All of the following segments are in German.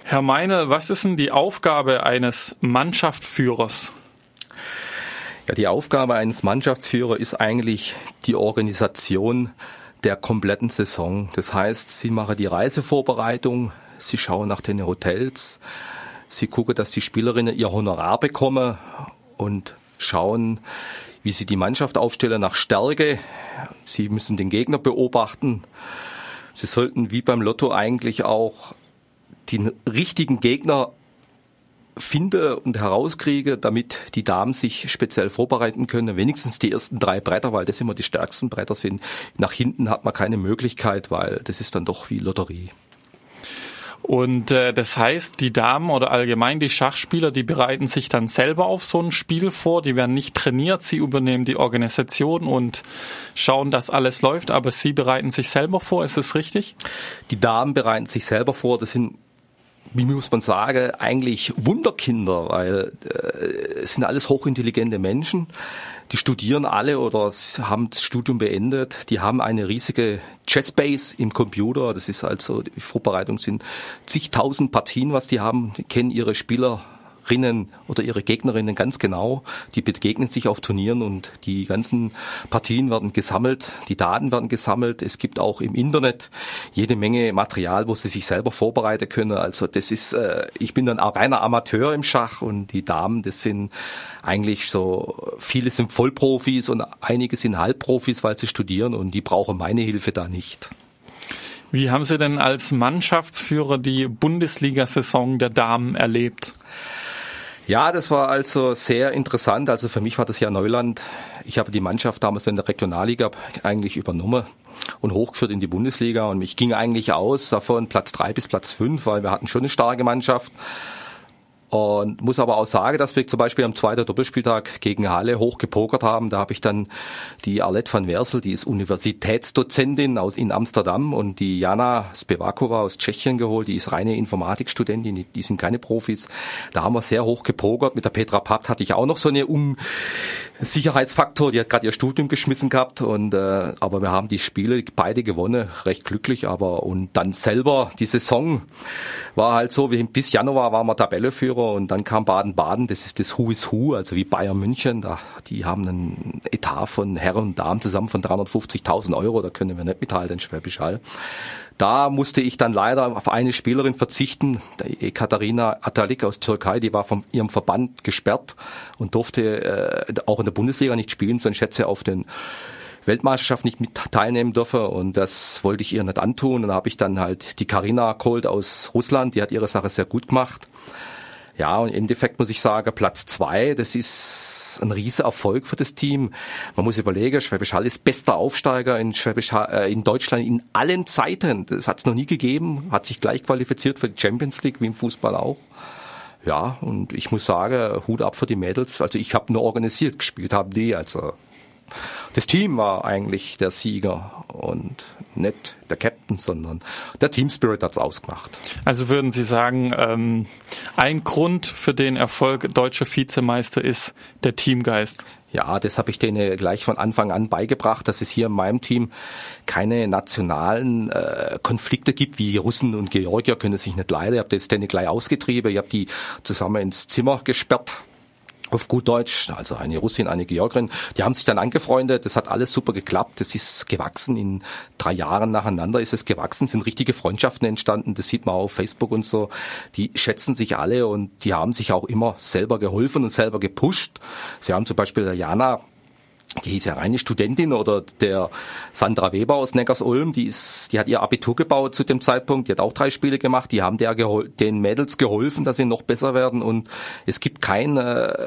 Herr Meinl, was ist denn die Aufgabe eines Mannschaftsführers? Ja, die Aufgabe eines Mannschaftsführers ist eigentlich die Organisation der kompletten Saison. Das heißt, Sie machen die Reisevorbereitung, Sie schauen nach den Hotels, Sie gucken, dass die Spielerinnen ihr Honorar bekommen und schauen, wie Sie die Mannschaft aufstellen nach Stärke. Sie müssen den Gegner beobachten. Sie sollten wie beim Lotto eigentlich auch den richtigen Gegner finde und herauskriege, damit die Damen sich speziell vorbereiten können. Wenigstens die ersten 3 Bretter, weil das immer die stärksten Bretter sind. Nach hinten hat man keine Möglichkeit, weil das ist dann doch wie Lotterie. Und das heißt, die Damen oder allgemein die Schachspieler, die bereiten sich dann selber auf so ein Spiel vor. Die werden nicht trainiert, sie übernehmen die Organisation und schauen, dass alles läuft. Aber sie bereiten sich selber vor, ist das richtig? Die Damen bereiten sich selber vor. Das sind, wie muss man sagen, eigentlich Wunderkinder, weil es sind alles hochintelligente Menschen. Die studieren alle oder haben das Studium beendet. Die haben eine riesige Chessbase im Computer. Das ist also, die Vorbereitung sind zigtausend Partien, was die haben. Die kennen ihre Spielerinnen oder ihre Gegnerinnen ganz genau. Die begegnen sich auf Turnieren und die ganzen Partien werden gesammelt. Die Daten werden gesammelt. Es gibt auch im Internet jede Menge Material, wo sie sich selber vorbereiten können. Also das ist, ich bin dann ein reiner Amateur im Schach und die Damen, das sind eigentlich so, viele sind Vollprofis und einige sind Halbprofis, weil sie studieren und die brauchen meine Hilfe da nicht. Wie haben Sie denn als Mannschaftsführer die Bundesliga-Saison der Damen erlebt? Ja, das war also sehr interessant. Also für mich war das ja Neuland. Ich habe die Mannschaft damals in der Regionalliga eigentlich übernommen und hochgeführt in die Bundesliga. Und ich ging eigentlich aus davon Platz 3 bis Platz 5, weil wir hatten schon eine starke Mannschaft. Und muss aber auch sagen, dass wir zum Beispiel am 2. Doppelspieltag gegen Halle hoch gepokert haben. Da habe ich dann die Arlette van Wersel, die ist Universitätsdozentin in Amsterdam, und die Jana Spevakova aus Tschechien geholt, die ist reine Informatikstudentin, die sind keine Profis. Da haben wir sehr hoch gepokert. Mit der Petra Papp hatte ich auch noch so eine Sicherheitsfaktor, die hat gerade ihr Studium geschmissen gehabt, und aber wir haben die Spiele beide gewonnen, recht glücklich. Und dann selber die Saison war halt so, bis Januar waren wir Tabellenführer und dann kam Baden-Baden, das ist das Who is Who, also wie Bayern München, die haben einen Etat von Herren und Damen zusammen von 350.000 Euro, da können wir nicht mithalten, Schwäbisch Hall. Da musste ich dann leider auf eine Spielerin verzichten, die Katarina Atalik aus Türkei, die war von ihrem Verband gesperrt und durfte auch in der Bundesliga nicht spielen, sonst hätte sie auf den Weltmeisterschaft nicht mit teilnehmen dürfen, und das wollte ich ihr nicht antun. Und dann habe ich dann halt die Karina geholt aus Russland, die hat ihre Sache sehr gut gemacht. Ja, und im Endeffekt muss ich sagen, Platz 2, das ist ein riesen Erfolg für das Team. Man muss überlegen, Schwäbisch Hall ist bester Aufsteiger in Deutschland in allen Zeiten. Das hat es noch nie gegeben, hat sich gleich qualifiziert für die Champions League, wie im Fußball auch. Ja, und ich muss sagen, Hut ab für die Mädels. Also ich habe nur organisiert, gespielt haben die, also das Team war eigentlich der Sieger und nicht der Captain, sondern der Team Spirit hat's ausgemacht. Also würden Sie sagen, ein Grund für den Erfolg deutscher Vizemeister ist der Teamgeist? Ja, das habe ich denen gleich von Anfang an beigebracht, dass es hier in meinem Team keine nationalen Konflikte gibt, wie Russen und Georgier können sich nicht leiden. Ich habe das denen gleich ausgetrieben, ich habe die zusammen ins Zimmer gesperrt. Auf gut Deutsch, also eine Russin, eine Georgierin, die haben sich dann angefreundet, das hat alles super geklappt, das ist gewachsen, in 3 Jahren nacheinander ist es gewachsen, sind richtige Freundschaften entstanden, das sieht man auf Facebook und so, die schätzen sich alle und die haben sich auch immer selber geholfen und selber gepusht. Sie haben zum Beispiel der Jana, die hieß ja reine Studentin, oder der Sandra Weber aus Neckarsulm, die hat ihr Abitur gebaut zu dem Zeitpunkt, die hat auch 3 Spiele gemacht, die haben den Mädels geholfen, dass sie noch besser werden, und es gibt kein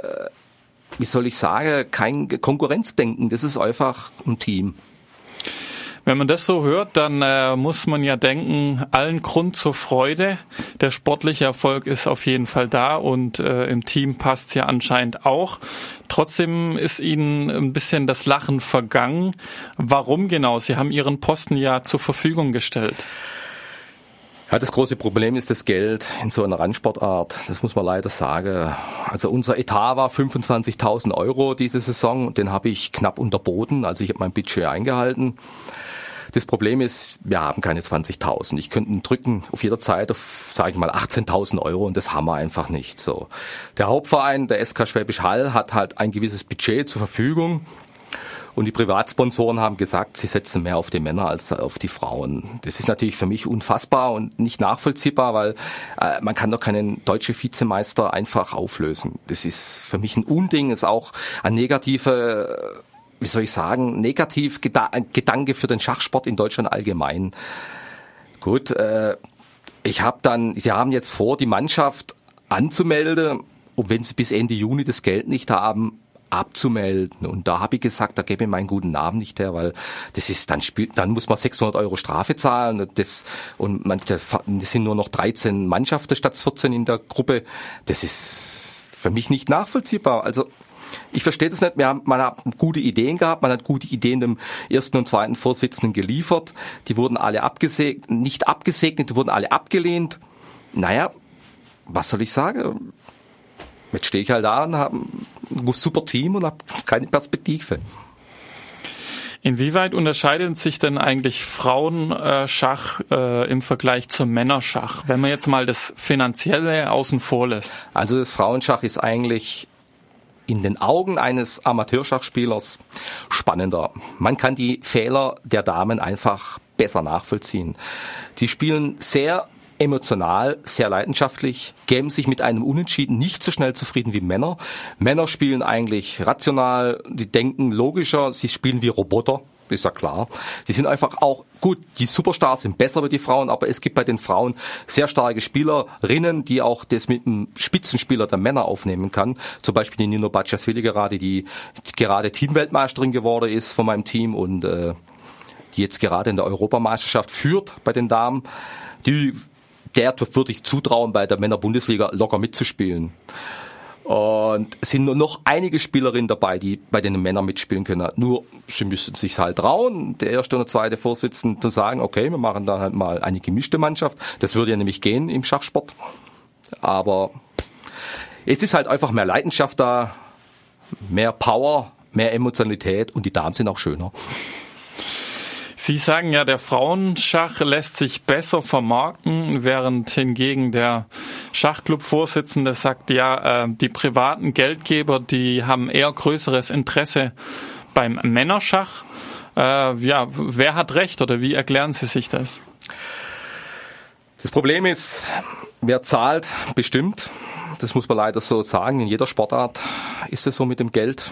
Konkurrenzdenken, das ist einfach ein Team. Wenn man das so hört, dann muss man ja denken, allen Grund zur Freude. Der sportliche Erfolg ist auf jeden Fall da und im Team passt's ja anscheinend auch. Trotzdem ist Ihnen ein bisschen das Lachen vergangen. Warum genau? Sie haben Ihren Posten ja zur Verfügung gestellt. Ja, das große Problem ist das Geld in so einer Randsportart. Das muss man leider sagen. Also unser Etat war 25.000 Euro diese Saison. Den habe ich knapp unterboten. Also ich habe mein Budget eingehalten. Das Problem ist, wir haben keine 20.000. Ich könnte drücken auf jeder Zeit auf, sage ich mal, 18.000 Euro und das haben wir einfach nicht. So. Der Hauptverein, der SK Schwäbisch Hall, hat halt ein gewisses Budget zur Verfügung. Und die Privatsponsoren haben gesagt, sie setzen mehr auf die Männer als auf die Frauen. Das ist natürlich für mich unfassbar und nicht nachvollziehbar, weil man kann doch keinen deutschen Vizemeister einfach auflösen. Das ist für mich ein Unding, ist auch ein negativer, wie soll ich sagen, Gedanke für den Schachsport in Deutschland allgemein. Gut, sie haben jetzt vor, die Mannschaft anzumelden, und wenn sie bis Ende Juni das Geld nicht haben, abzumelden. Und da habe ich gesagt, da gebe ich meinen guten Namen nicht her, weil das ist, dann muss man 600 Euro Strafe zahlen. Das sind nur noch 13 Mannschaften statt 14 in der Gruppe. Das ist für mich nicht nachvollziehbar. Also ich verstehe das nicht. Man hat gute Ideen gehabt, man hat gute Ideen dem ersten und zweiten Vorsitzenden geliefert. Die wurden alle nicht abgesegnet, die wurden alle abgelehnt. Naja, was soll ich sagen? Jetzt stehe ich halt da und habe ein super Team und habe keine Perspektive. Inwieweit unterscheidet sich denn eigentlich Frauenschach im Vergleich zum Männerschach, wenn man jetzt mal das Finanzielle außen vor lässt? Also das Frauenschach ist eigentlich in den Augen eines Amateurschachspielers spannender. Man kann die Fehler der Damen einfach besser nachvollziehen. Die spielen sehr emotional, sehr leidenschaftlich, geben sich mit einem Unentschieden nicht so schnell zufrieden wie Männer. Männer spielen eigentlich rational, die denken logischer, sie spielen wie Roboter, ist ja klar. Die sind einfach auch, gut, die Superstars sind besser wie die Frauen, aber es gibt bei den Frauen sehr starke Spielerinnen, die auch das mit einem Spitzenspieler der Männer aufnehmen kann. Zum Beispiel die Nino Bacciasvili die gerade Teamweltmeisterin geworden ist von meinem Team und die jetzt gerade in der Europameisterschaft führt bei den Damen. Der würde ich zutrauen, bei der Männer-Bundesliga locker mitzuspielen. Und es sind nur noch einige Spielerinnen dabei, die bei den Männern mitspielen können. Nur, sie müssen sich halt trauen, der erste und der zweite Vorsitzende zu sagen, okay, wir machen dann halt mal eine gemischte Mannschaft. Das würde ja nämlich gehen im Schachsport. Aber es ist halt einfach mehr Leidenschaft da, mehr Power, mehr Emotionalität und die Damen sind auch schöner. Sie sagen ja, der Frauenschach lässt sich besser vermarkten, während hingegen der Schachclub-Vorsitzende sagt, ja, die privaten Geldgeber, die haben eher größeres Interesse beim Männerschach. Wer hat recht oder wie erklären Sie sich das? Das Problem ist, wer zahlt, bestimmt. Das muss man leider so sagen. In jeder Sportart ist es so mit dem Geld.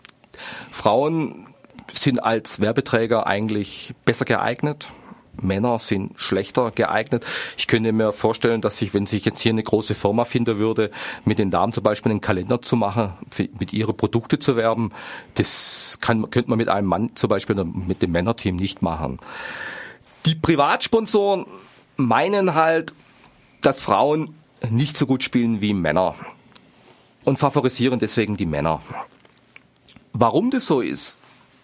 Frauen sind als Werbeträger eigentlich besser geeignet. Männer sind schlechter geeignet. Ich könnte mir vorstellen, dass wenn sich jetzt hier eine große Firma finden würde, mit den Damen zum Beispiel einen Kalender zu machen, mit ihre Produkte zu werben, das könnte man mit einem Mann zum Beispiel mit dem Männerteam nicht machen. Die Privatsponsoren meinen halt, dass Frauen nicht so gut spielen wie Männer und favorisieren deswegen die Männer. Warum das so ist?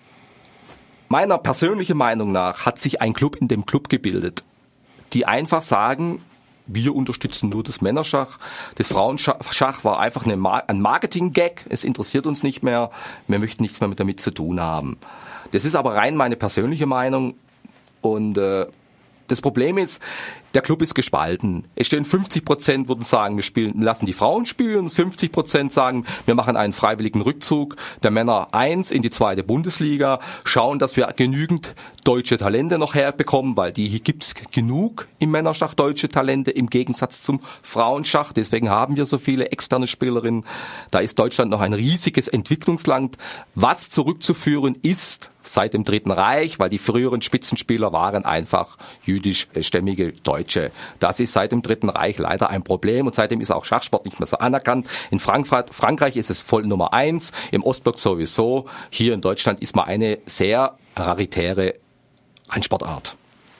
Meiner persönlichen Meinung nach hat sich ein Club in dem Club gebildet, die einfach sagen, wir unterstützen nur das Männerschach. Das Frauenschach war einfach ein Marketing-Gag, es interessiert uns nicht mehr, wir möchten nichts mehr damit zu tun haben. Das ist aber rein meine persönliche Meinung und das Problem ist, der Club ist gespalten. Es stehen 50%, würden sagen, wir lassen die Frauen spielen, 50% sagen, wir machen einen freiwilligen Rückzug der Männer 1 in die 2. Bundesliga, schauen, dass wir genügend deutsche Talente noch herbekommen, weil hier gibt's genug im Männerschach deutsche Talente im Gegensatz zum Frauenschach. Deswegen haben wir so viele externe Spielerinnen. Da ist Deutschland noch ein riesiges Entwicklungsland, was zurückzuführen ist seit dem Dritten Reich, weil die früheren Spitzenspieler waren einfach jüdischstämmige Deutsche. Das ist seit dem Dritten Reich leider ein Problem und seitdem ist auch Schachsport nicht mehr so anerkannt. In Frankreich ist es voll Nummer 1, im Ostblock sowieso. Hier in Deutschland ist man eine sehr raritäre Randsportart.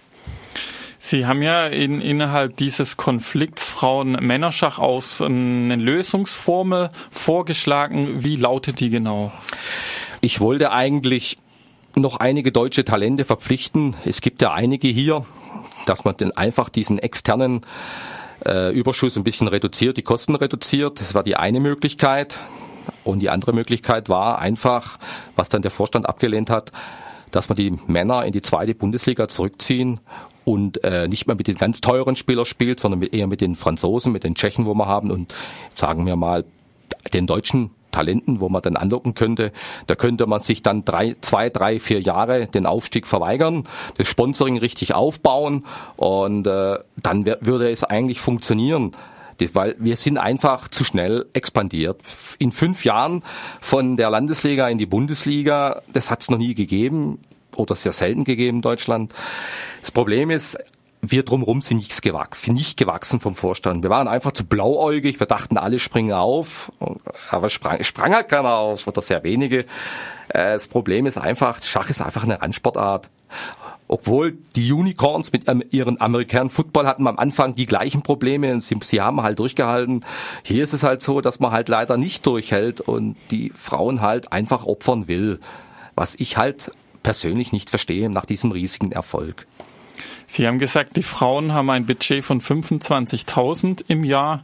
Sie haben ja innerhalb dieses Konflikts Frauen-Männerschach aus eine Lösungsformel vorgeschlagen. Wie lautet die genau? Ich wollte eigentlich noch einige deutsche Talente verpflichten. Es gibt ja einige hier, dass man dann einfach diesen externen Überschuss ein bisschen reduziert, die Kosten reduziert. Das war die eine Möglichkeit. Und die andere Möglichkeit war einfach, was dann der Vorstand abgelehnt hat, dass wir die Männer in die 2. Bundesliga zurückziehen und nicht mehr mit den ganz teuren Spielern spielt, sondern eher mit den Franzosen, mit den Tschechen, wo wir haben und sagen wir mal den deutschen Talenten, wo man dann anlocken könnte. Da könnte man sich dann 2, 3, 4 Jahre den Aufstieg verweigern, das Sponsoring richtig aufbauen und dann würde es eigentlich funktionieren. Weil wir sind einfach zu schnell expandiert. In 5 Jahren von der Landesliga in die Bundesliga, das hat es noch nie gegeben oder sehr selten gegeben in Deutschland. Das Problem ist, wir drumherum sind nicht gewachsen vom Vorstand. Wir waren einfach zu blauäugig, wir dachten, alle springen auf, aber sprang halt keiner auf oder sehr wenige. Das Problem ist einfach, Schach ist einfach eine Randsportart. Obwohl die Unicorns mit ihren American Football hatten am Anfang die gleichen Probleme und sie haben halt durchgehalten. Hier ist es halt so, dass man halt leider nicht durchhält und die Frauen halt einfach opfern will. Was ich halt persönlich nicht verstehe nach diesem riesigen Erfolg. Sie haben gesagt, die Frauen haben ein Budget von 25.000 im Jahr.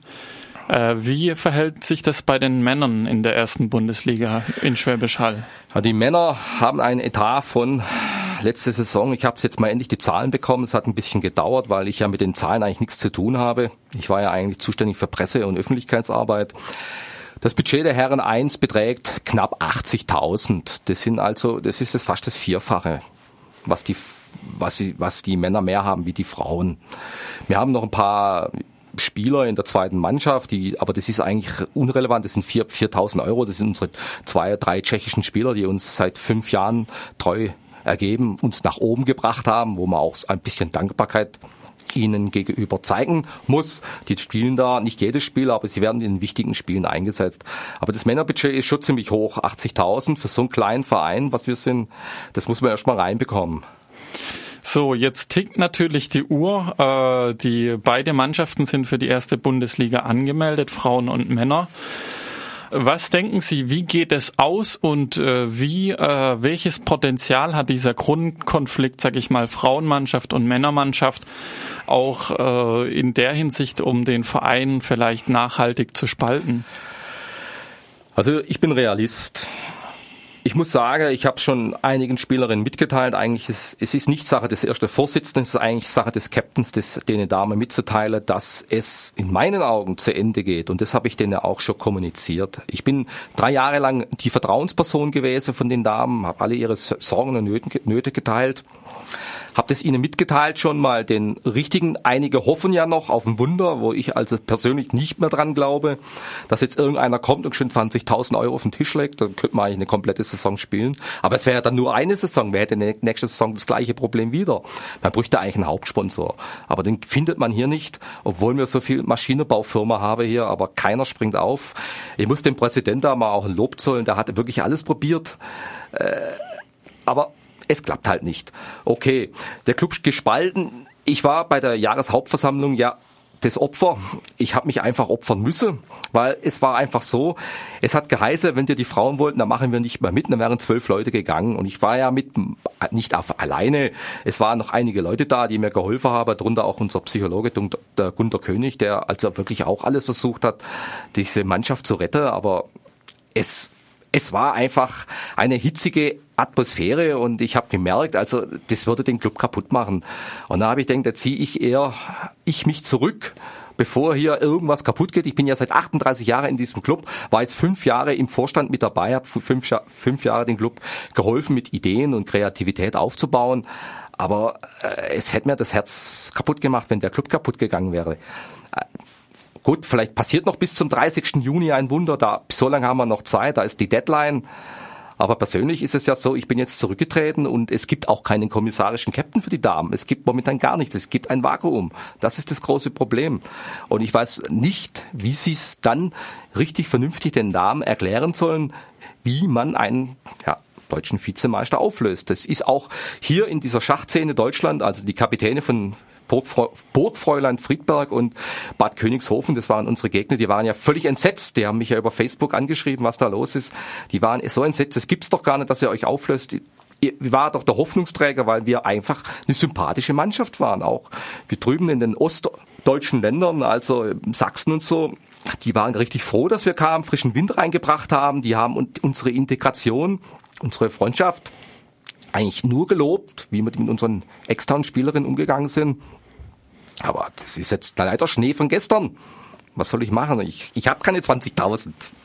Wie verhält sich das bei den Männern in der 1. Bundesliga in Schwäbisch Hall? Ja, die Männer haben einen Etat von letzte Saison, ich habe jetzt mal endlich die Zahlen bekommen, es hat ein bisschen gedauert, weil ich ja mit den Zahlen eigentlich nichts zu tun habe. Ich war ja eigentlich zuständig für Presse- und Öffentlichkeitsarbeit. Das Budget der Herren 1 beträgt knapp 80.000. Das ist fast das Vierfache, was die Männer mehr haben wie die Frauen. Wir haben noch ein paar Spieler in der 2. Mannschaft, aber das ist eigentlich unrelevant, das sind 4.000 Euro, das sind unsere 2, 3 tschechischen Spieler, die uns seit 5 Jahren treu ergeben, uns nach oben gebracht haben, wo man auch ein bisschen Dankbarkeit ihnen gegenüber zeigen muss. Die spielen da nicht jedes Spiel, aber sie werden in den wichtigen Spielen eingesetzt. Aber das Männerbudget ist schon ziemlich hoch, 80.000 für so einen kleinen Verein, was wir sind, das muss man erstmal reinbekommen. So, jetzt tickt natürlich die Uhr. Beide Mannschaften sind für die 1. Bundesliga angemeldet, Frauen und Männer. Was denken Sie, wie geht es aus und welches Potenzial hat dieser Grundkonflikt, sag ich mal, Frauenmannschaft und Männermannschaft auch in der Hinsicht, um den Verein vielleicht nachhaltig zu spalten? Also ich bin Realist. Ich muss sagen, ich habe schon einigen Spielerinnen mitgeteilt, eigentlich es ist nicht Sache des ersten Vorsitzenden, es ist eigentlich Sache des Captains, denen Damen mitzuteilen, dass es in meinen Augen zu Ende geht. Und das habe ich denen auch schon kommuniziert. Ich bin 3 Jahre lang die Vertrauensperson gewesen von den Damen, habe alle ihre Sorgen und Nöte geteilt. Habe das ihnen mitgeteilt schon mal, den richtigen. Einige hoffen ja noch auf ein Wunder, wo ich also persönlich nicht mehr dran glaube, dass jetzt irgendeiner kommt und schon 20.000 Euro auf den Tisch legt. Dann könnte man eigentlich eine komplette Saison spielen. Aber es wäre ja dann nur eine Saison. Wer hätte nächste Saison das gleiche Problem wieder? Man bräuchte eigentlich einen Hauptsponsor. Aber den findet man hier nicht, obwohl wir so viel Maschinenbaufirma haben hier, aber keiner springt auf. Ich muss dem Präsidenten da mal auch ein Lob zollen. Der hat wirklich alles probiert. Aber es klappt halt nicht. Okay, der Club gespalten. Ich war bei der Jahreshauptversammlung ja das Opfer. Ich habe mich einfach opfern müssen, weil es war einfach so, es hat geheißen, wenn wir die Frauen wollten, dann machen wir nicht mehr mit, dann wären 12 Leute gegangen. Und ich war ja nicht alleine. Es waren noch einige Leute da, die mir geholfen haben, darunter auch unser Psychologe, der Gunter König, der also wirklich auch alles versucht hat, diese Mannschaft zu retten. Aber es war einfach eine hitzige Atmosphäre und ich habe gemerkt, also das würde den Club kaputt machen. Und da habe ich gedacht, da ziehe ich mich zurück, bevor hier irgendwas kaputt geht. Ich bin ja seit 38 Jahren in diesem Club, war jetzt 5 Jahre im Vorstand mit dabei, habe 5 Jahre den Club geholfen, mit Ideen und Kreativität aufzubauen. Aber es hätte mir das Herz kaputt gemacht, wenn der Club kaputt gegangen wäre. Gut, vielleicht passiert noch bis zum 30. Juni ein Wunder, so lange haben wir noch Zeit, da ist die Deadline. Aber persönlich ist es ja so, ich bin jetzt zurückgetreten und es gibt auch keinen kommissarischen Captain für die Damen. Es gibt momentan gar nichts, es gibt ein Vakuum. Das ist das große Problem. Und ich weiß nicht, wie sie es dann richtig vernünftig den Damen erklären sollen, wie man einen deutschen Vizemeister auflöst. Das ist auch hier in dieser Schachszene Deutschland, also die Kapitäne von Burgfräulein Friedberg und Bad Königshofen, das waren unsere Gegner, die waren ja völlig entsetzt. Die haben mich ja über Facebook angeschrieben, was da los ist. Die waren so entsetzt, das gibt's doch gar nicht, dass ihr euch auflöst. Ihr war doch der Hoffnungsträger, weil wir einfach eine sympathische Mannschaft waren. Auch wir drüben in den ostdeutschen Ländern, also Sachsen und so, die waren richtig froh, dass wir kamen, frischen Wind reingebracht haben. Die haben unsere Integration, unsere Freundschaft eigentlich nur gelobt, wie wir mit unseren externen Spielerinnen umgegangen sind. Aber das ist jetzt leider Schnee von gestern. Was soll ich machen? Ich habe keine 20.000.